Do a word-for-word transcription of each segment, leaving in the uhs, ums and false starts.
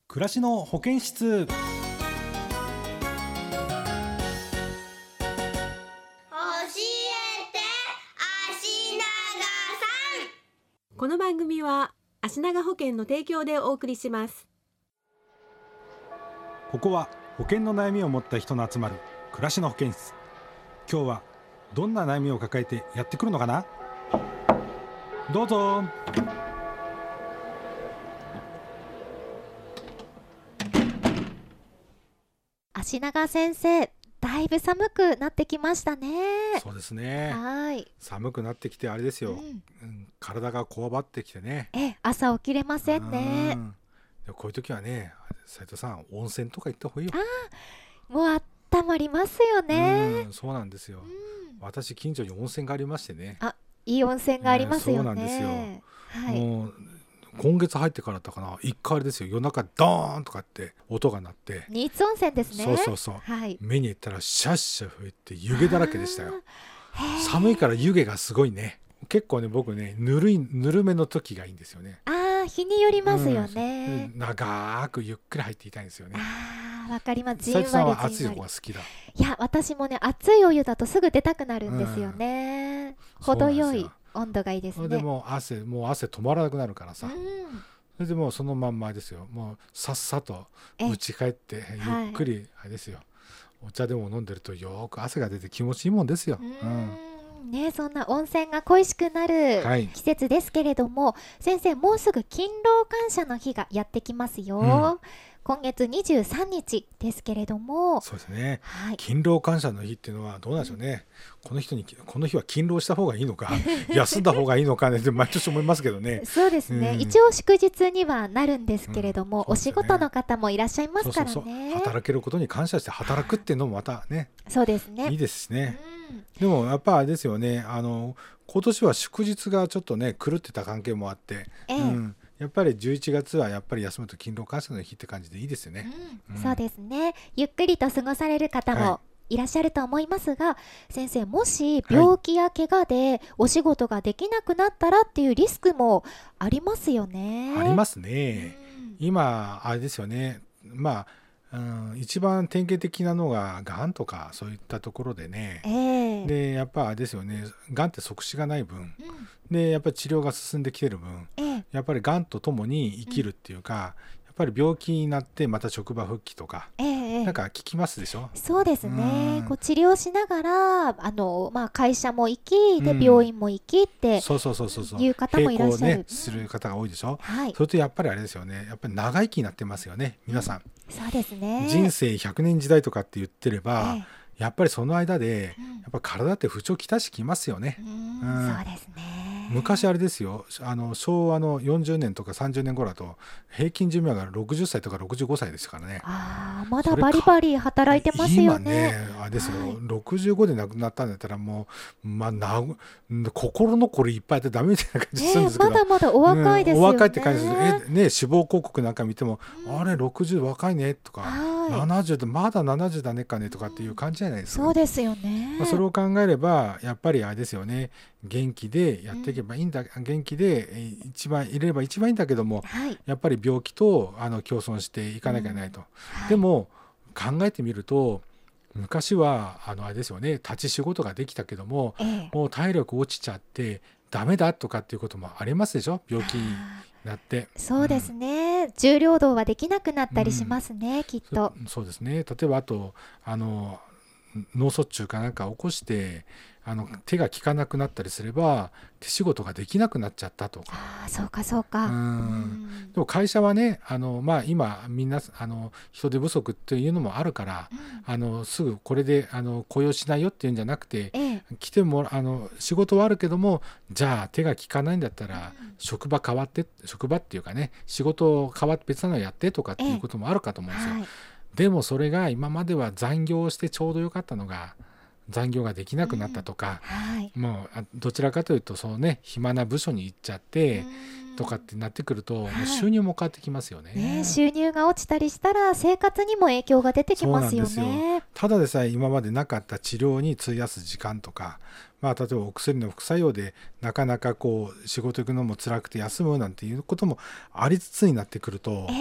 暮らしの保健室。 教えて足長さん。 この番組は足長保険の提供でお送りします。 ここは保険の悩みを持った人の集まる暮らしの保健室。今日はどんな悩みを抱えてやってくるのかな。どうぞ。 足長先生、だいぶ寒くなってきましたね。 そうですね。 はい。 寒くなってきてあれですよ、 うんうん、体がこわばってきてね。 え、朝起きれませんね。 うんでこういう時はね、斉藤さん、温泉とか行った方がいいよ。 あ、もうあったまりますよね。 うんそうなんですよ、 うん、 私近所に温泉がありましてね。 あ、いい温泉がありますよね。 ねそうなんですよ。 はい。 もう今月入ってからだったかな、一回あれですよ、夜中ドーンとかって音が鳴って、 新津温泉ですね。 そうそうそう、 はい、 目に行ったらシャッシャ吹いて湯気だらけでしたよ。 あ、 寒いから湯気がすごいね。結構ね、僕ね、ぬるいぬるめの時がいいんですよね。 あ、日によりますよね。 うん、長くゆっくり入っていたいんですよね。 あ、わかります。じんわり斉藤さんはじんわり。 暑い方が好きだ。 いや、私もね、熱いお湯だとすぐ出たくなるんですよね。 うん、 程よい温度がいいですね。 でも汗もう汗止まらなくなるからさ、 うん、 それでもうそのまんまですよ。もうさっさと家帰ってゆっくりあれですよ、はい、お茶でも飲んでるとよく汗が出て気持ちいいもんですよ。うんね、そんな温泉が恋しくなる季節ですけれども、はい、先生、もうすぐ勤労感謝の日がやってきますよ。うん、今月にじゅうさんにちですけれども。 そうですね、 はい、 勤労感謝の日っていうのはどうなんでしょうね、うん、この人にこの日は勤労した方がいいのか休んだ方がいいのかねって毎年思いますけどね。 そうですね、うん、一応祝日にはなるんですけれども、うんね、お仕事の方もいらっしゃいますからね。 そうそうそう、働けることに感謝して働くっていうのもまたね、 そうですね、 いいですしね。 うん、 でもやっぱあれですよね、あの今年は祝日がちょっとね狂ってた関係もあって、 ええ、うん、 やっぱりじゅういちがつはやっぱり休むと勤労感謝の日って感じでいいですよね。 うんうん、そうですね、ゆっくりと過ごされる方もいらっしゃると思いますが、はい、先生、もし病気や怪我でお仕事ができなくなったらっていうリスクもありますよね。 ありますね、うん、今あれですよね、まあうん、一番典型的なのががんとかそういったところでね、 えー、 でやっぱあれですよね、がんって即死がない分、うん、でやっぱり治療が進んできてる分、えー、やっぱりがんとともに生きるっていうか、うん、やっぱり病気になってまた職場復帰とか、えー、なんか聞きますでしょ。 そうですね、こう治療しながらあの、まあ、会社も行きで病院も行きっていう方もいらっしゃる、 ね、する方が多いでしょ、 はい、 それとやっぱりあれですよね、やっぱり長生きになってますよね皆さん、うん、 そうですね、 人生ひゃくねん時代とかって言ってれば、ええ、やっぱりその間で、うん、やっぱ体って不調きたしきますよね。 うん、うん、そうですね。 昔あれですよ、あの昭和のよんじゅうねんとかさんじゅうねん頃だと平均寿命がろくじゅっさいとかろくじゅうごさいですからね。 あ、まだバリバリ働いてますよね。 今ねあれですよ、はい、ろくじゅうごで亡くなったんだったらもう、まあ、な心残りいっぱいでダメみたいな感じするんですけど、 えー、まだまだお若いですよね、 うん、お若いって感じです。え、ね、死亡広告なんか見ても、うん、あれろくじゅう若いねとか、ななじゅうでまだななじゅうだねかねとかっていう感じじゃないですか、 うん、そうですよね、 まあ、それを考えればやっぱりあれですよね、元気でやっていけばいいんだ、うん、元気で一番いれれば一番いいんだけども、はい、やっぱり病気とあの共存していかなきゃいけないと、うん、はい、でも考えてみると昔はあのあれですよね、立ち仕事ができたけども、ええ、もう体力落ちちゃってダメだとかっていうこともありますでしょ、病気になって。 そうですね、うん、重労働はできなくなったりしますね、うん、きっと。 そ, そうですね、例えばあとあの脳卒中かなんか起こしてあの手が効かなくなったりすれば手仕事ができなくなっちゃったとか。 あ、そうかそうか。うんうんでも会社はね、あの、まあ、今みんなあの人手不足っていうのもあるから、うん、あのすぐこれであの雇用しないよっていうんじゃなくて、ええ、来てもあの仕事はあるけども、じゃあ手が効かないんだったら、うん、職場変わって職場っていうかね、仕事を変わって別なのやってとかっていうこともあるかと思うんですよ、ええ、はい、でもそれが今までは残業をしてちょうどよかったのが残業ができなくなったとか、うん、はい、もうどちらかというとそうね、暇な部署に行っちゃってとかってなってくると、はい、もう収入も変わってきますよね。 ね、収入が落ちたりしたら生活にも影響が出てきますよね。 そうなんですよ。ただでさえ今までなかった治療に費やす時間とか、まあ、例えばお薬の副作用でなかなかこう仕事行くのも辛くて休むなんていうこともありつつになってくると、ええ、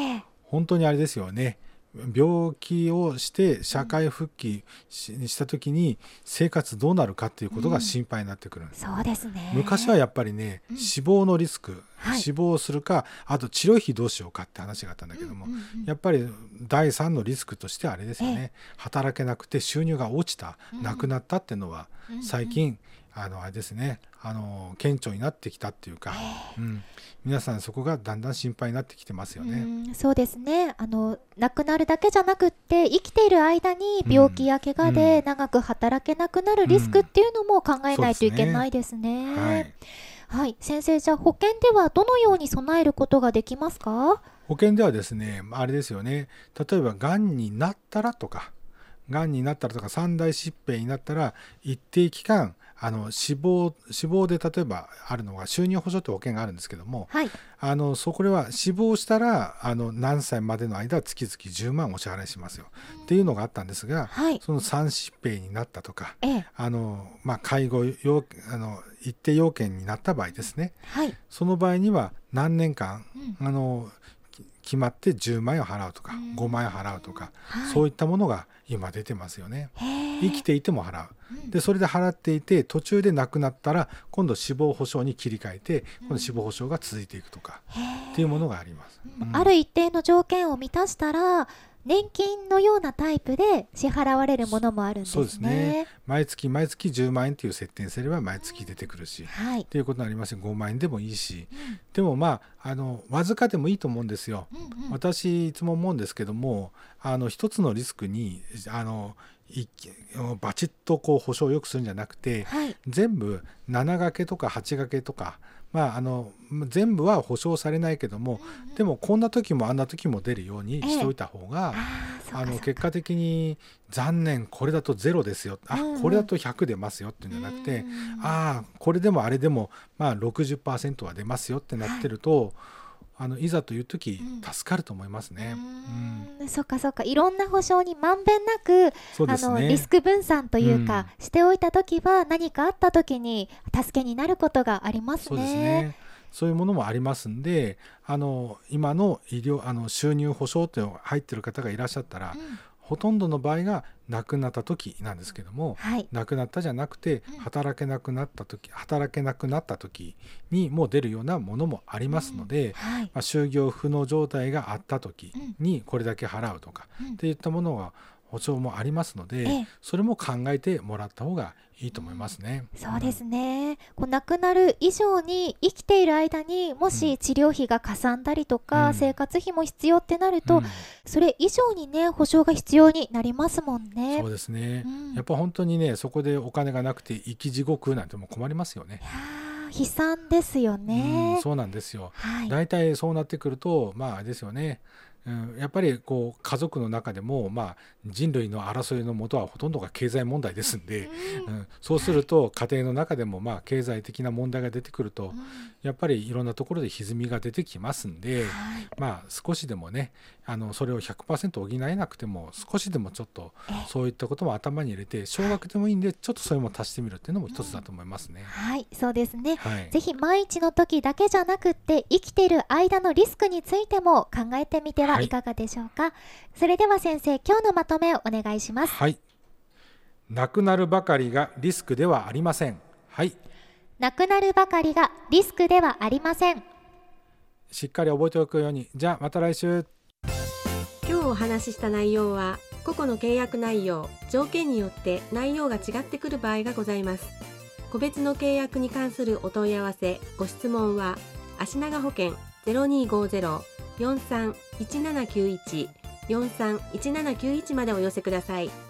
本当にあれですよね、病気をして社会復帰 し,、うん、した時に生活どうなるかっていうことが心配になってくる、うん、 そうですね。 昔はやっぱりね、うん、死亡のリスク、 はい、 死亡するか、あと治療費どうしようかって話があったんだけども、うんうんうん、やっぱりだいさんのリスクとしてあれですよね、働けなくて収入が落ちた、うん、なくなったっていうのは最近、うんうんあのあれですね、あの顕著になってきたっていうか、うん、皆さんそこがだんだん心配になってきてますよね。 うんそうですね、あの亡くなるだけじゃなくって生きている間に病気や怪我で長く働けなくなるリスクっていうのも考えないといけないですね。うんうんはいはい、先生、じゃあ保険ではどのように備えることができますか？ 保険ではですね、あれですよね、例えばがんになったらとかがんになったらとか三大疾病になったら一定期間あの死亡死亡で例えばあるのが収入保障という保険があるんですけども、 はい、 あのそこでは死亡したらあの何歳までの間月々じゅうまんお支払いしますよっていうのがあったんですが、 はい、 その三疾病になったとか、 ええあのまあ、介護要あの一定要件になった場合ですね、 はい、 その場合には何年間、 うん、 あの決まってじゅうまんえんを払うとかごまんえん払うとか、 はい、 そういったものが今出てますよね。生きていても払う、 うん、 でそれで払っていて途中で亡くなったら今度死亡保障に切り替えて今度死亡保障が続いていくとか、うん、っていうものがあります、 うん、ある一定の条件を満たしたら年金のようなタイプで支払われるものもあるんですね。 そうですね、毎月毎月じゅうまんえんという設定にすれば毎月出てくるし、 うんはい、 っていうことになりますしごまんえんでもいいし、うん、でもまああのわずかでもいいと思うんですよ、うんうん、私いつも思うんですけどもあの一つのリスクにあのバチッとこう保証を良くするんじゃなくて、 はい、 全部なな掛けとかはち掛けとか、まあ、あの全部は保証されないけども、うんうん、でもこんな時もあんな時も出るようにしておいた方が、えー、あの結果的に残念これだとゼロですよ、あ、うんうん、これだとひゃく出ますよっていうんじゃなくて、うんうん、ああこれでもあれでもまあ ろくじゅっパーセント は出ますよってなってると、はいあのいざという時、うん、助かると思いますね。 うん、そっかそっか、いろんな保証にまんべんなく、 そうですね、 あのリスク分散というか、うん、しておいた時は何かあった時に助けになることがありますね。 そうですね、そういうものもありますんで、あの今の医療あの収入保障というのが入っている方がいらっしゃったら、うん、ほとんどの場合が亡くなった時なんですけども、はい、亡くなったじゃなくて働けなくなった時、うん、働けなくなった時にもう出るようなものもありますので、うんはいまあ、就業不能状態があった時にこれだけ払うとか、うん、っていったものが保証もありますので、ええ、それも考えてもらった方がいいと思いますね。 うん、そうですね、うん、こう亡くなる以上に生きている間にもし治療費がかさんだりとか、うん、生活費も必要ってなると、うん、それ以上にね保証が必要になりますもんね。 そうですね、うん、やっぱ本当にねそこでお金がなくて生き地獄なんても困りますよね。 悲惨ですよね。 うん、そうなんですよ、 はい、 だいたいそうなってくるとまああれですよね、うん、やっぱりこう家族の中でも、まあ、人類の争いの元はほとんどが経済問題ですんで、うんうん、そうすると家庭の中でもまあ経済的な問題が出てくると、うん、やっぱりいろんなところで歪みが出てきますんで、はい、まあ少しでもねあのそれを ひゃくパーセント 補えなくても少しでもちょっとそういったことも頭に入れて少額でもいいんでちょっとそれも足してみるっていうのも一つだと思いますね。 うん、はいそうですね、 はい、 ぜひ万一の時だけじゃなくって生きている間のリスクについても考えてみてはいかがでしょうか。はい、それでは先生今日のまとめをお願いします。 はい、亡くなるばかりがリスクではありません。はい、 亡くなるばかりがリスクではありません。 しっかり覚えておくように。じゃあまた来週。 今日お話しした内容は個々の契約内容、条件によって内容が違ってくる場合がございます。個別の契約に関するお問い合わせ、ご質問は足長保険 ゼロにーごーゼロ よんさん いちななきゅういち よんさん いちななきゅういちまでお寄せください。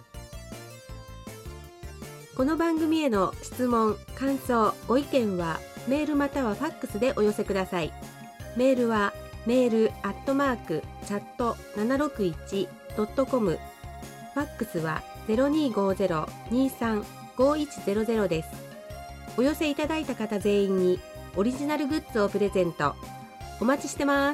この番組への質問、感想、ご意見はメールまたはファックスでお寄せください。メールはメールアットマークチャットななろくいちドットコム、ファックスは ゼロにーごーゼロ にーさん ごーいちゼロゼロ です。お寄せいただいた方全員にオリジナルグッズをプレゼント。お待ちしてます。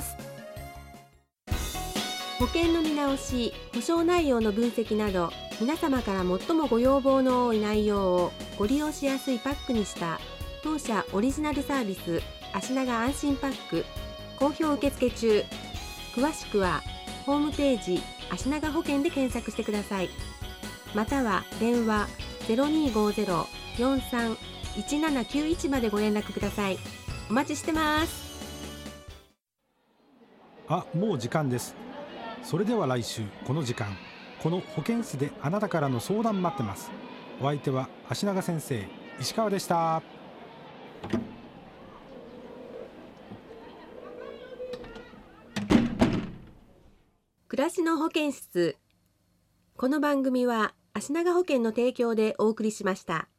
保険の見直し、保証内容の分析など皆様から最もご要望の多い内容をご利用しやすいパックにした当社オリジナルサービス足長安心パック好評受付中。詳しくはホームページ足長保険で検索してください。または電話 ゼロにーごーゼロ よんさん いちななきゅういち までご連絡ください。お待ちしてます。 あ、もう時間です。それでは来週この時間、この保健室であなたからの相談待ってます。お相手は足長先生石川でした。 暮らしの保健室。この番組は足長保険の提供でお送りしました。